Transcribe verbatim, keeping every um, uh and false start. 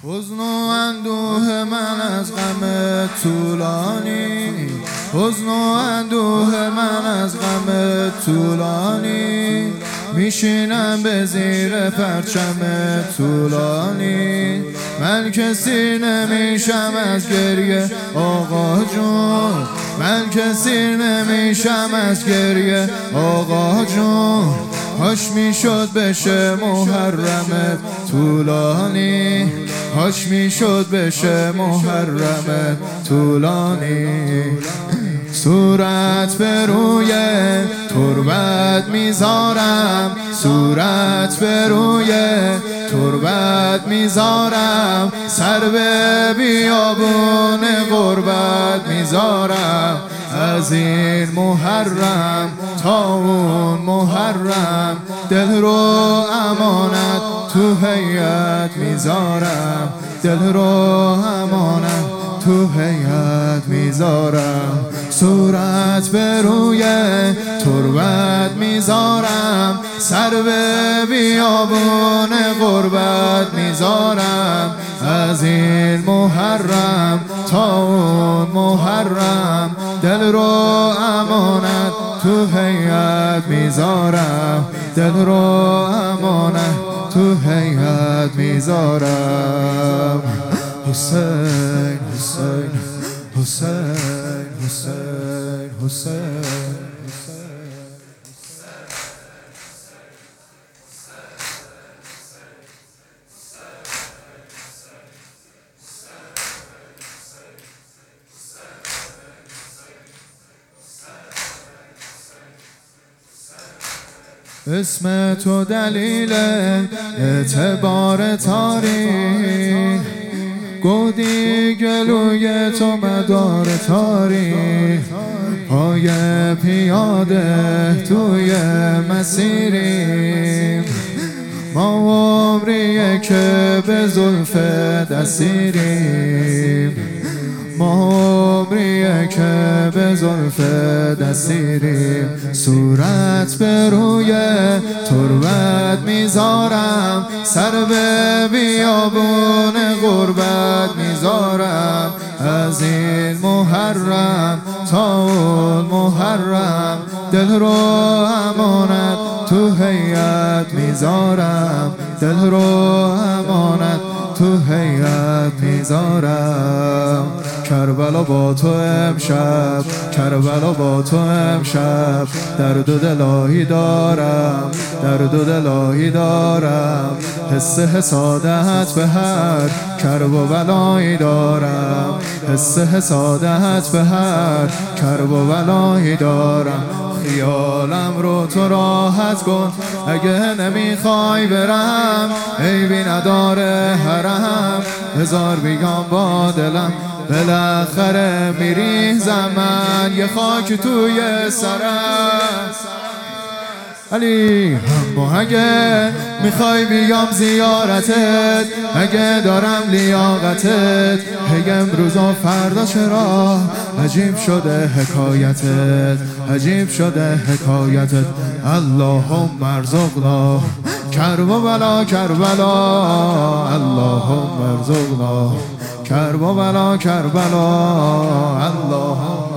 حزن و اندوه من از غم طولانی، حزن و اندوه من از غم طولانی، میشینم به زیر پرچم طولانی. من کسی نمیشم از گریه آقا جون، من کسی نمیشم از گریه آقا جون. هاش میشد بشه محرم طولانی، هاش میشد بشه محرم طولانی. صورت به روی تربت میذارم، صورت به روی تربت میذارم، سر به بیابون غربت میذارم. از این محرم تا اون محرم، دل رو امانت تو هیئت میذارم، دل رو امانت تو هیئت میذارم. صورت به روی تربت میذارم، سر به بیابون غربت میذارم. از این محرم تا اون محرم، دل رو امانت تو هیئت میذارم، دل رو امانت تو هیئت میذارم. حسین حسین حسین حسین حسین اسم تو دلیل اعتبار تاریخ، گودی گلوی تو مدار تاریخ. پای پیاده توی مسیریم، ما عمریه که به زلف دستیریم، ما عمریه که به زلف دستیریم. صورت به روی تربت میذارم، سر به بیابون غربت میذارم. از این محرم تا اون محرم، دل رو امانت تو هیئت میذارم، دل رو امانت تو هیئت میذارم. کربلا با تو امشب، کربلا با تو امشب، درد و دلاهی دارم، درد و دلاهی دارم. حس حسادت به هر کرب و بلایی دارم، حس حسادت به هر کرب و بلایی دارم. خیالم رو تو راحت کن اگه نمیخوای برم، عیبی نداره حرم، هزار بیگم با دلم. بالاخره میریزم من یه خاک توی سرم علی. اما اگه میخوای بیام زیارتت، اگه دارم لیاقتت، هی امروز و فردا چرا عجیب شده حکایتت، عجیب شده حکایتت. اللهم ارزقنا کرب و بلا کربلا، اللهم ارزقنا کرب و بلا کربلا، اللهم